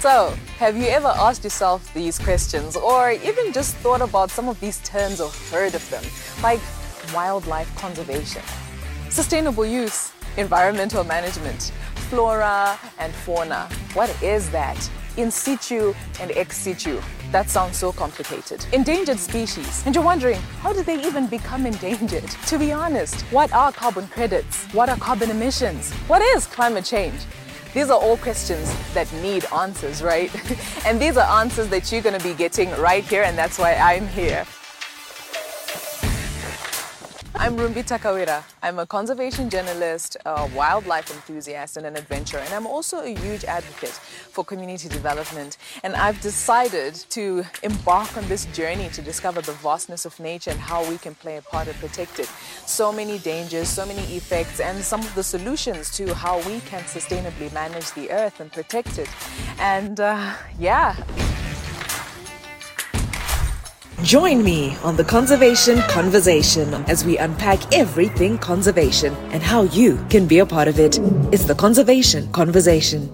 So, have you ever asked yourself these questions, or even just thought about some of these terms or heard of them, like wildlife conservation, sustainable use, environmental management, flora and fauna? What is that? In situ and ex situ. That sounds so complicated. Endangered species. And you're wondering, how did they even become endangered? To be honest, what are carbon credits? What are carbon emissions? What is climate change? These are all questions that need answers, right? And these are answers that you're going to be getting right here, and that's why I'm here. I'm Rumbi Takawira. I'm a conservation journalist, a wildlife enthusiast, and an adventurer. And I'm also a huge advocate for community development. And I've decided to embark on this journey to discover the vastness of nature and how we can play a part and protect it. So many dangers, so many effects, and some of the solutions to how we can sustainably manage the earth and protect it. And yeah. Join me on the Conservation Conversation as we unpack everything conservation and how you can be a part of it. It's the Conservation Conversation.